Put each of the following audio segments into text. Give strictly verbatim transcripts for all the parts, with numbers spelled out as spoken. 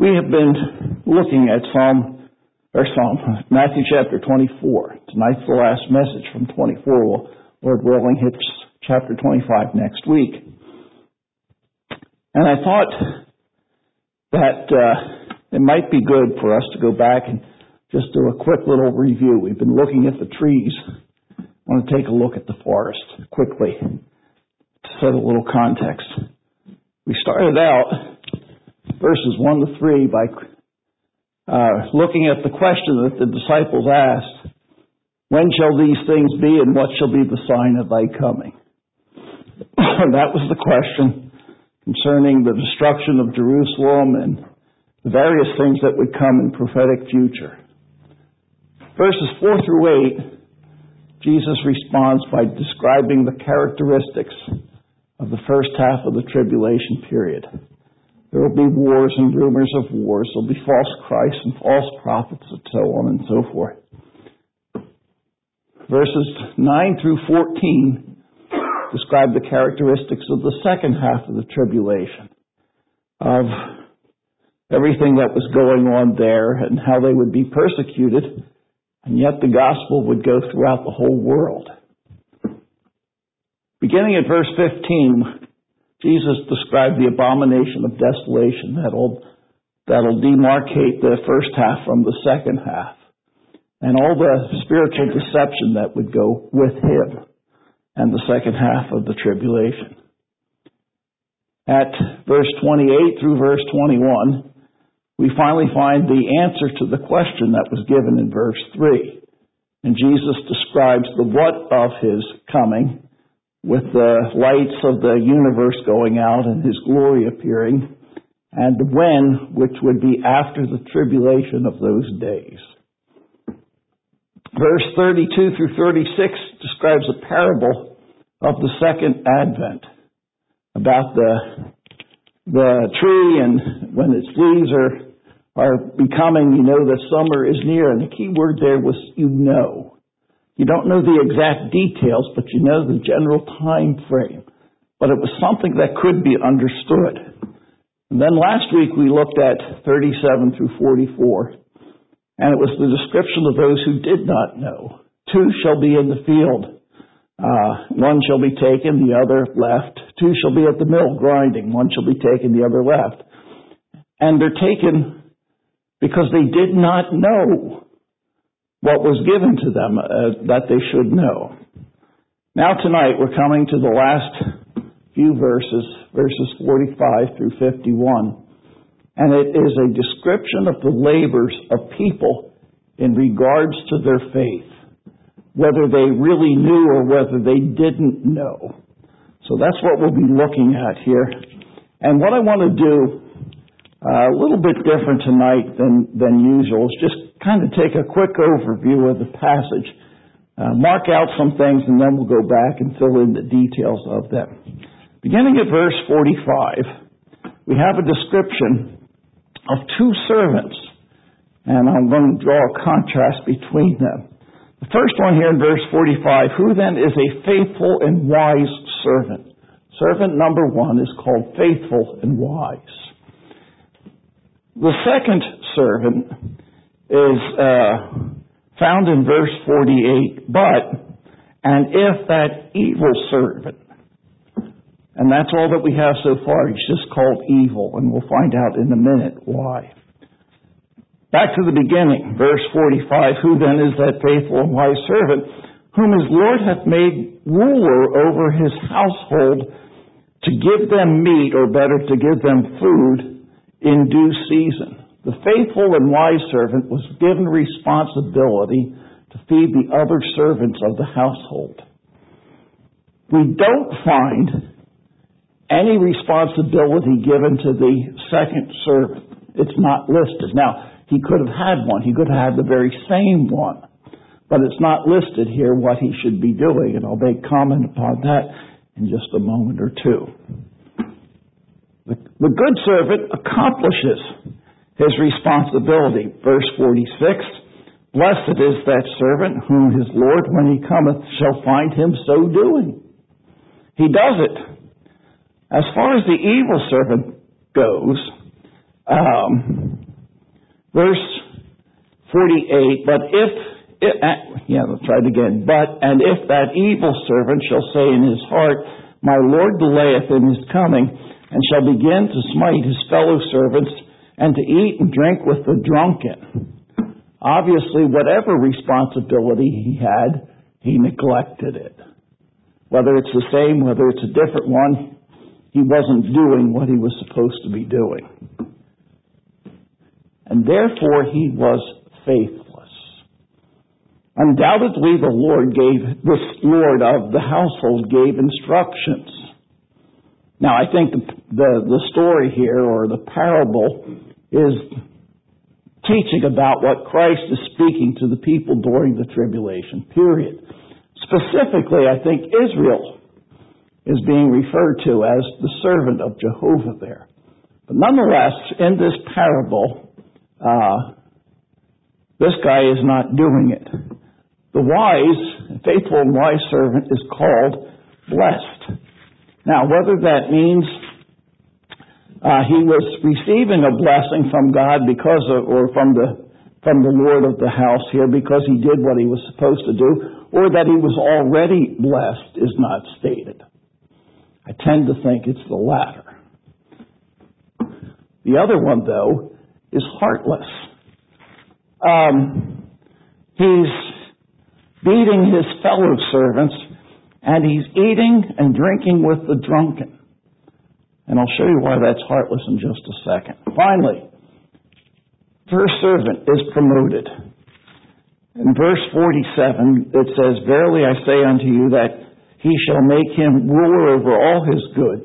We have been looking at Psalm, or Psalm, Matthew chapter twenty-four. Tonight's the last message from twenty-four. We'll, Lord willing, hit chapter twenty-five next week. And I thought that uh, it might be good for us to go back and just do a quick little review. We've been looking at the trees. I want to take a look at the forest quickly to set a little context. We started out verses one to three by uh, looking at the question that the disciples asked, when shall these things be and what shall be the sign of thy coming? That was the question concerning the destruction of Jerusalem and the various things that would come in prophetic future. Verses four through eight, Jesus responds by describing the characteristics of the first half of the tribulation period. There will be wars and rumors of wars. There will be false Christs and false prophets and so on and so forth. Verses nine through fourteen describe the characteristics of the second half of the tribulation, of everything that was going on there and how they would be persecuted, and yet the gospel would go throughout the whole world. Beginning at verse fifteen, Jesus described the abomination of desolation that'll, that'll demarcate the first half from the second half, and all the spiritual deception that would go with him and the second half of the tribulation. At verse twenty-eight through verse twenty-one, we finally find the answer to the question that was given in verse three. And Jesus describes the what of his coming, with the lights of the universe going out and his glory appearing, and the when, which would be after the tribulation of those days. Verse thirty-two through thirty-six describes a parable of the second advent, about the, the tree, and when its leaves are, are becoming, you know that summer is near, and the key word there was you know. You don't know the exact details, but you know the general time frame. But it was something that could be understood. And then last week we looked at thirty-seven through forty-four, and it was the description of those who did not know. Two shall be in the field. Uh, one shall be taken, the other left. Two shall be at the mill grinding. One shall be taken, the other left. And they're taken because they did not know what was given to them uh, that they should know. Now tonight we're coming to the last few verses, verses forty-five through fifty-one. And it is a description of the labors of people in regards to their faith, whether they really knew or whether they didn't know. So that's what we'll be looking at here. And what I want to do, uh, a little bit different tonight than, than usual, is just kind of take a quick overview of the passage, uh, mark out some things, and then we'll go back and fill in the details of them. Beginning at verse forty-five, we have a description of two servants, and I'm going to draw a contrast between them. The first one here in verse forty-five, who then is a faithful and wise servant? Servant number one is called faithful and wise. The second servant is uh, found in verse forty-eight, but, and if that evil servant, and that's all that we have so far, he's just called evil, and we'll find out in a minute why. Back to the beginning, verse forty-five, who then is that faithful and wise servant, whom his Lord hath made ruler over his household, to give them meat, or better, to give them food in due season. The faithful and wise servant was given responsibility to feed the other servants of the household. We don't find any responsibility given to the second servant. It's not listed. Now, he could have had one. He could have had the very same one. But it's not listed here what he should be doing, and I'll make comment upon that in just a moment or two. The, the good servant accomplishes his responsibility. Verse forty-six, blessed is that servant whom his Lord, when he cometh, shall find him so doing. He does it. As far as the evil servant goes, um, Verse forty-eight, but if, it, yeah, let's try it again. But, and if that evil servant shall say in his heart, my Lord delayeth in his coming, and shall begin to smite his fellow servants, and to eat and drink with the drunken. Obviously, whatever responsibility he had, he neglected it. Whether it's the same, whether it's a different one, he wasn't doing what he was supposed to be doing. And therefore, he was faithless. Undoubtedly, the Lord gave, this Lord of the household gave instructions. Now, I think the, the, the story here, or the parable, is teaching about what Christ is speaking to the people during the tribulation period. Specifically, I think Israel is being referred to as the servant of Jehovah there. But nonetheless, in this parable, uh, this guy is not doing it. The wise, faithful and wise servant is called blessed. Now, whether that means uh, he was receiving a blessing from God because of, or from the from the Lord of the house here because he did what he was supposed to do, or that he was already blessed is not stated. I tend to think it's the latter. The other one, though, is heartless. Um, he's beating his fellow servants, and he's eating and drinking with the drunken. And I'll show you why that's heartless in just a second. Finally, first servant is promoted. In verse forty-seven, it says, verily I say unto you that he shall make him ruler over all his goods.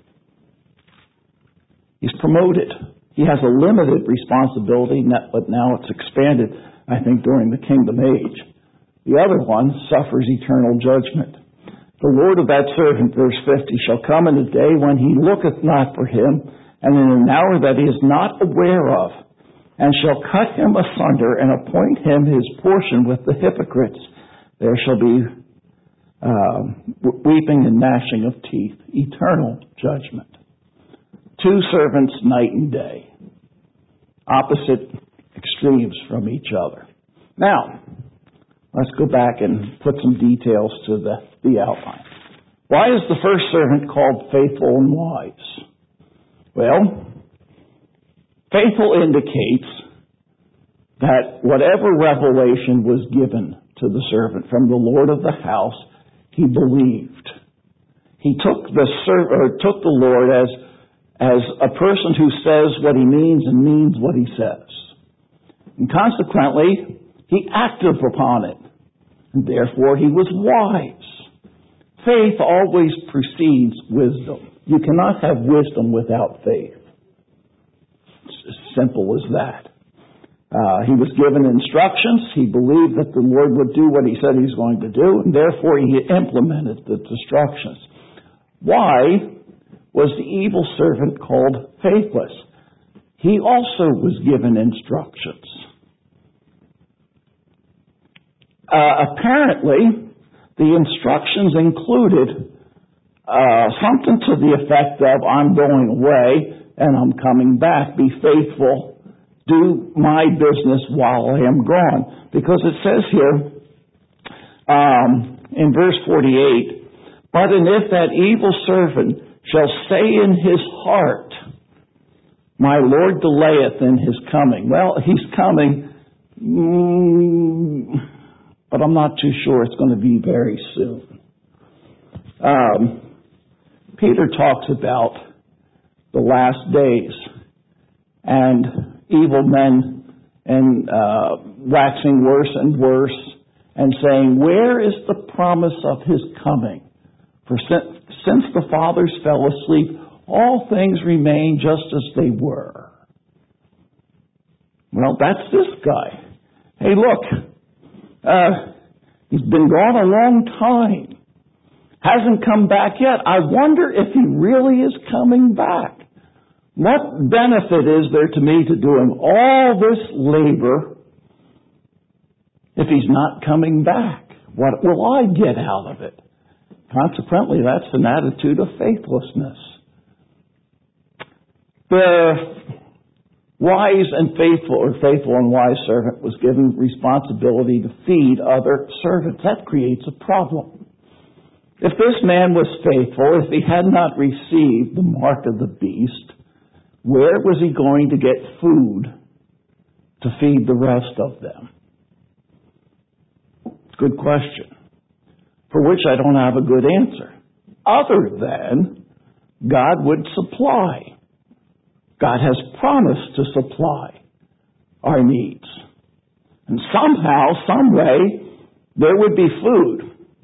He's promoted. He has a limited responsibility, but now it's expanded, I think, during the kingdom age. The other one suffers eternal judgment. The Lord of that servant, verse fifty, shall come in a day when he looketh not for him, and in an hour that he is not aware of, and shall cut him asunder, and appoint him his portion with the hypocrites. There shall be uh, weeping and gnashing of teeth, eternal judgment. Two servants night and day. Opposite extremes from each other. Now, let's go back and put some details to the, the outline. Why is the first servant called faithful and wise? Well, faithful indicates that whatever revelation was given to the servant from the Lord of the house, he believed. He took the ser- or took the Lord as as a person who says what he means and means what he says. And consequently, he acted upon it. And therefore, he was wise. Faith always precedes wisdom. You cannot have wisdom without faith. It's as simple as that. Uh, he was given instructions. He believed that the Lord would do what he said he was going to do, and therefore he implemented the instructions. Why was the evil servant called faithless? He also was given instructions. Uh, apparently, the instructions included uh, something to the effect of, I'm going away and I'm coming back. Be faithful. Do my business while I am gone. Because it says here, um, in verse forty-eight, but and if that evil servant shall say in his heart, my Lord delayeth in his coming. Well, he's coming, mm, but I'm not too sure it's going to be very soon. Um, Peter talks about the last days and evil men and uh, waxing worse and worse and saying, where is the promise of his coming? For since Since the fathers fell asleep, all things remain just as they were. Well, that's this guy. Hey, look, uh, he's been gone a long time. Hasn't come back yet. I wonder if he really is coming back. What benefit is there to me to doing all this labor if he's not coming back? What will I get out of it? Consequently, that's an attitude of faithlessness. The wise and faithful, or faithful and wise servant was given responsibility to feed other servants. That creates a problem. If this man was faithful, if he had not received the mark of the beast, where was he going to get food to feed the rest of them? Good question, for which I don't have a good answer, other than God would supply. God has promised to supply our needs. And somehow, some way, there would be food.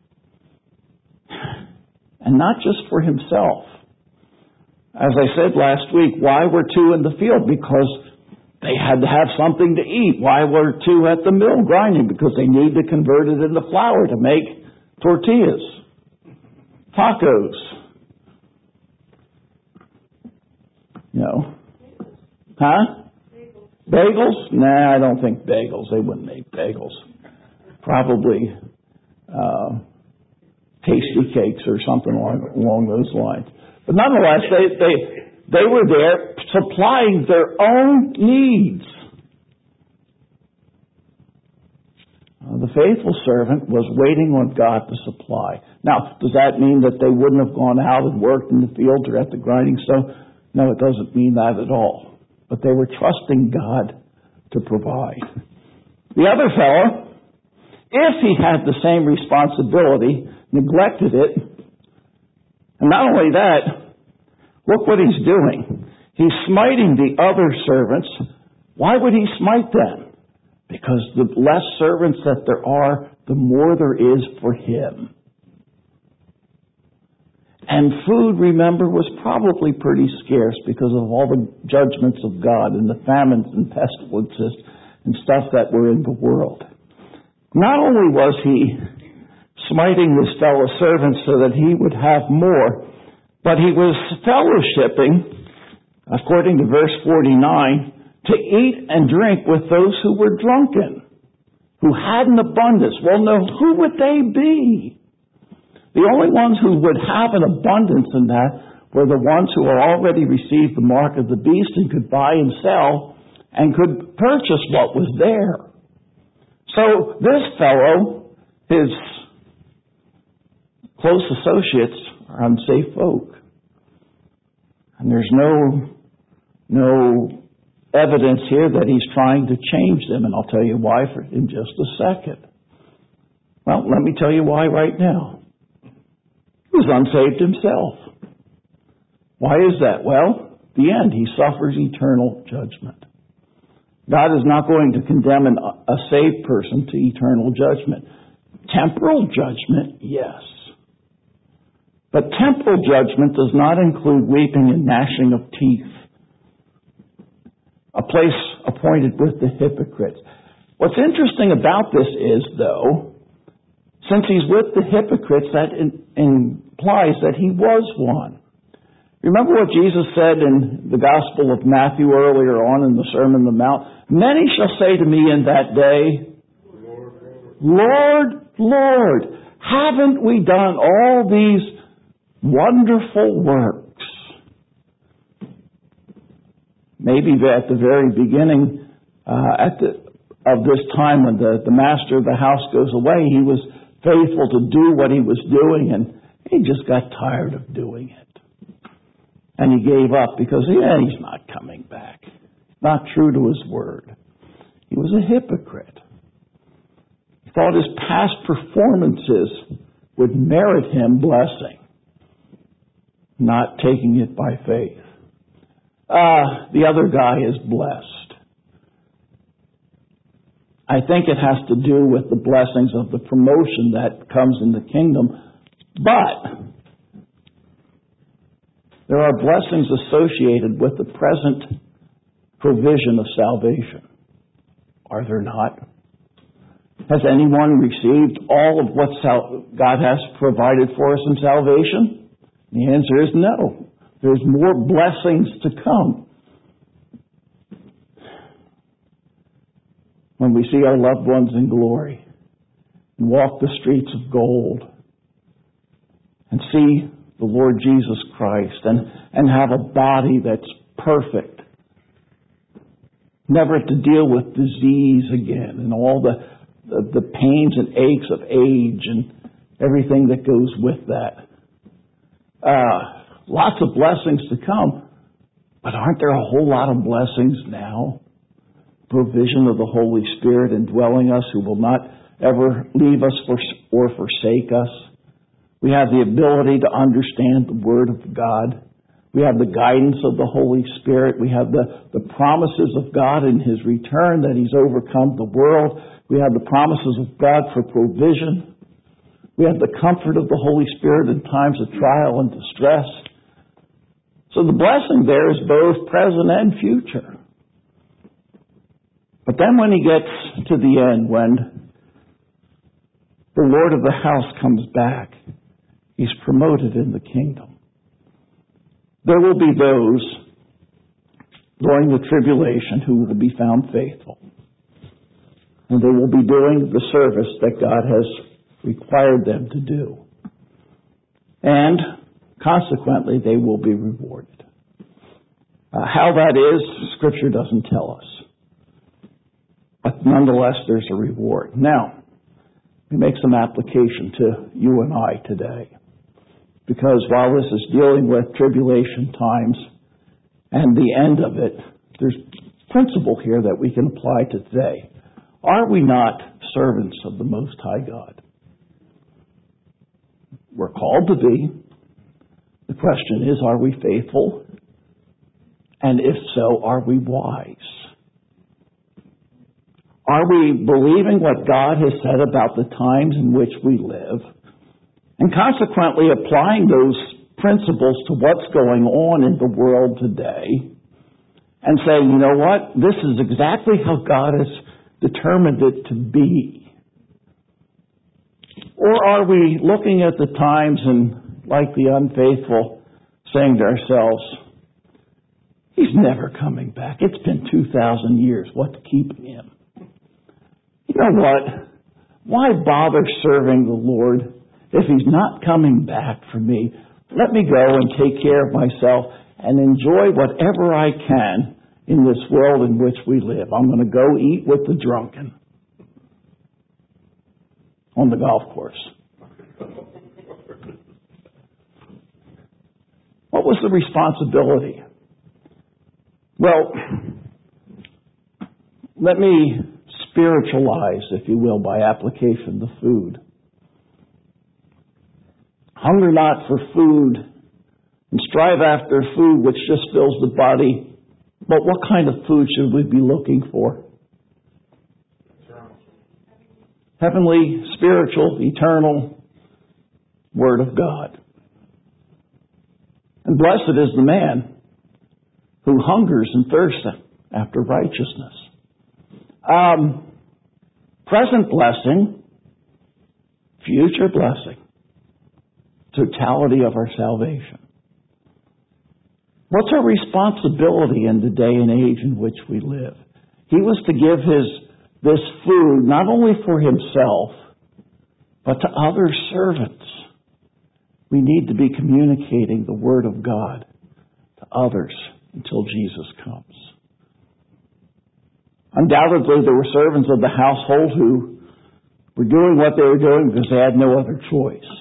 And not just for himself. As I said last week, why were two in the field? Because they had to have something to eat. Why were two at the mill grinding? Because they need to convert it into flour to make tortillas, tacos. You know. Huh? Bagels. Bagels? Nah, I don't think bagels. They wouldn't make bagels. Probably uh, tasty cakes or something along, along those lines. But nonetheless, they, they, they were there supplying their own needs. Uh, the faithful servant was waiting on God to supply. Now, does that mean that they wouldn't have gone out and worked in the fields or at the grinding stone? No, it doesn't mean that at all. But they were trusting God to provide. The other fellow, if he had the same responsibility, neglected it, and not only that, look what he's doing. He's smiting the other servants. Why would he smite them? Because the less servants that there are, the more there is for him. And food, remember, was probably pretty scarce because of all the judgments of God and the famines and pestilences and stuff that were in the world. Not only was he smiting his fellow servants so that he would have more, but he was fellowshipping, according to verse forty-nine, to eat and drink with those who were drunken, who had an abundance. Well, no, who would they be? The only ones who would have an abundance in that were the ones who had already received the mark of the beast and could buy and sell and could purchase what was there. So this fellow, his close associates, are unsafe folk. And there's no, no evidence here that he's trying to change them, and I'll tell you why for, in just a second. Well, let me tell you why right now. He was unsaved himself. Why is that? Well, the end, he suffers eternal judgment. God is not going to condemn an, a saved person to eternal judgment. Temporal judgment, yes. But temporal judgment does not include weeping and gnashing of teeth. A place appointed with the hypocrites. What's interesting about this is, though, since he's with the hypocrites, that in, implies that he was one. Remember what Jesus said in the Gospel of Matthew earlier on in the Sermon on the Mount? Many shall say to me in that day, Lord, Lord, haven't we done all these wonderful works? Maybe at the very beginning uh, at the, of this time when the, the master of the house goes away, he was faithful to do what he was doing, and he just got tired of doing it. And he gave up because, yeah, he's not coming back. Not true to his word. He was a hypocrite. He thought his past performances would merit him blessing, not taking it by faith. Uh, the other guy is blessed. I think it has to do with the blessings of the promotion that comes in the kingdom. But there are blessings associated with the present provision of salvation. Are there not? Has anyone received all of what God has provided for us in salvation? The answer is no. There's more blessings to come. When we see our loved ones in glory and walk the streets of gold and see the Lord Jesus Christ and, and have a body that's perfect never to deal with disease again and all the, the, the pains and aches of age and everything that goes with that. Uh, lots of blessings to come, but aren't there a whole lot of blessings now? Provision of the Holy Spirit indwelling us, who will not ever leave us or forsake us. We have the ability to understand the Word of God. We have the guidance of the Holy Spirit. We have the, the promises of God in His return, that He's overcome the world. We have the promises of God for provision. We have the comfort of the Holy Spirit in times of trial and distress. So the blessing there is both present and future. But then when He gets to the end, when the Lord of the house comes back, He's promoted in the kingdom. There will be those during the tribulation who will be found faithful. And they will be doing the service that God has required them to do. And consequently, they will be rewarded. Uh, how that is, Scripture doesn't tell us. But nonetheless, there's a reward. Now, we make some application to you and I today. Because while this is dealing with tribulation times and the end of it, there's principle here that we can apply to today. Are we not servants of the Most High God? We're called to be. The question is, are we faithful? And if so, are we wise? Are we believing what God has said about the times in which we live? And consequently applying those principles to what's going on in the world today and saying, you know what, this is exactly how God has determined it to be. Or are we looking at the times and, like the unfaithful, saying to ourselves, He's never coming back. It's been two thousand years. What's keeping Him? You know what? Why bother serving the Lord if He's not coming back for me? Let me go and take care of myself and enjoy whatever I can in this world in which we live. I'm going to go eat with the drunken on the golf course. What was the responsibility? Well, let me spiritualize, if you will, by application, the food. Hunger not for food, and strive after food which just fills the body. But what kind of food should we be looking for? Heavenly, spiritual, eternal Word of God. And blessed is the man who hungers and thirsts after righteousness. Um, present blessing, future blessing. Totality of our salvation. What's our responsibility in the day and age in which we live? He was to give his this food not only for himself, but to other servants. We need to be communicating the Word of God to others until Jesus comes. Undoubtedly, there were servants of the household who were doing what they were doing because they had no other choice.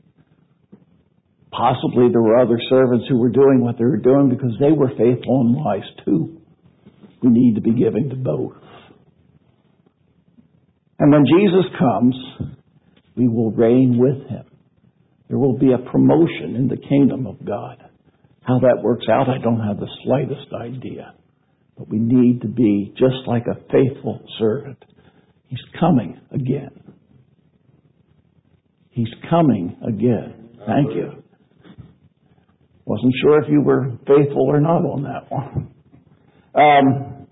Possibly there were other servants who were doing what they were doing because they were faithful and wise too. We need to be giving to both. And when Jesus comes, we will reign with Him. There will be a promotion in the kingdom of God. How that works out, I don't have the slightest idea. But we need to be just like a faithful servant. He's coming again. He's coming again. Thank you. Wasn't sure if you were faithful or not on that one. Um,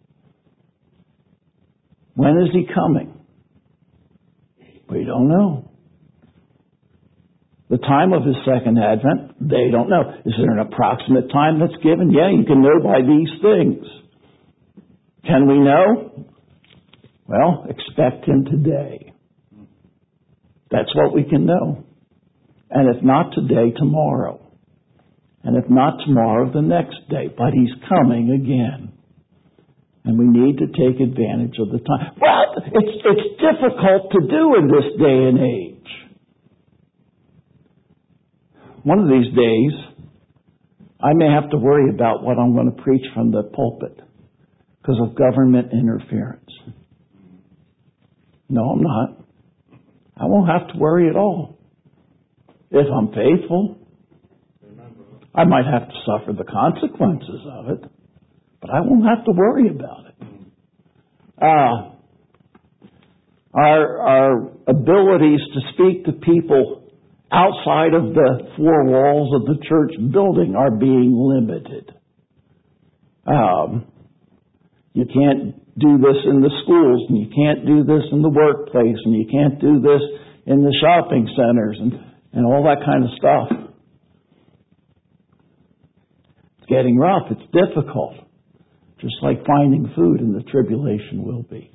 when is He coming? We don't know. The time of His second advent, they don't know. Is there an approximate time that's given? Yeah, you can know by these things. Can we know? Well, expect Him today. That's what we can know. And if not today, tomorrow. And if not tomorrow, the next day. But He's coming again. And we need to take advantage of the time. Well, it's, it's difficult to do in this day and age. One of these days, I may have to worry about what I'm going to preach from the pulpit because of government interference. No, I'm not. I won't have to worry at all. If I'm faithful, I might have to suffer the consequences of it, but I won't have to worry about it. Uh, our, our abilities to speak to people outside of the four walls of the church building are being limited. Um, you can't do this in the schools, and you can't do this in the workplace, and you can't do this in the shopping centers, and, and all that kind of stuff. It's getting rough. It's difficult. Just like finding food in the tribulation will be.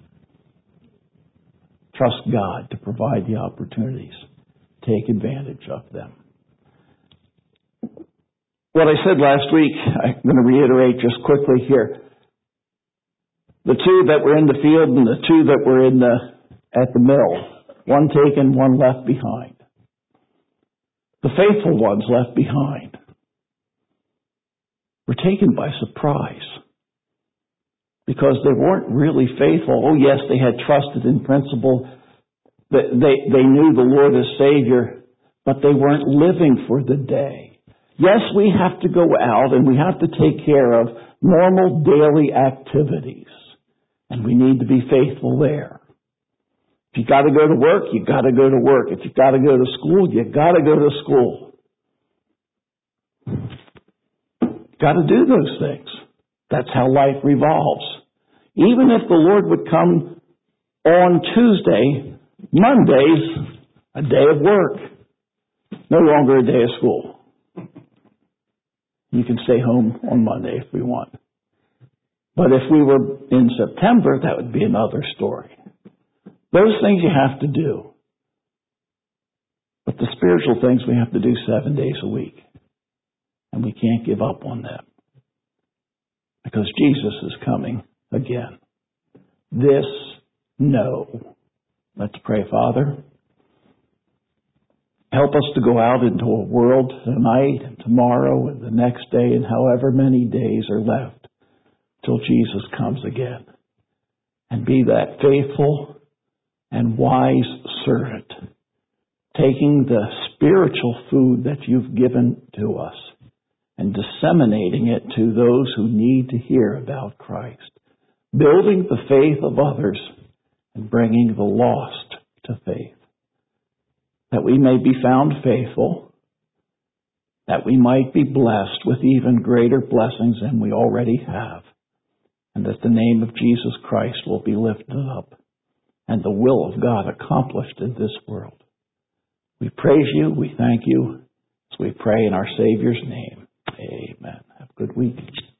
Trust God to provide the opportunities. Take advantage of them. What I said last week, I'm going to reiterate just quickly here. The two that were in the field and the two that were in the at the mill, one taken, one left behind. The faithful ones left behind were taken by surprise because they weren't really faithful. Oh yes, they had trusted in principle. They, they, they knew the Lord as Savior, but they weren't living for the day. Yes, we have to go out and we have to take care of normal daily activities. And we need to be faithful there. If you got to go to work, you got to go to work. If you got to go to school, you got to go to school. Got to do those things. That's how life revolves. Even if the Lord would come on Tuesday, Monday's a day of work. No longer a day of school. You can stay home on Monday if we want. But if we were in September, that would be another story. Those things you have to do. But the spiritual things we have to do seven days a week. And we can't give up on them. Because Jesus is coming again. This, no. Let's pray, Father. Help us to go out into a world tonight and tomorrow and the next day and however many days are left till Jesus comes again. And be that faithful and wise servant, taking the spiritual food that you've given to us and disseminating it to those who need to hear about Christ, building the faith of others and bringing the lost to faith, that we may be found faithful, that we might be blessed with even greater blessings than we already have, and that the name of Jesus Christ will be lifted up and the will of God accomplished in this world. We praise you, we thank you, as we pray in our Savior's name. Amen. Have a good week.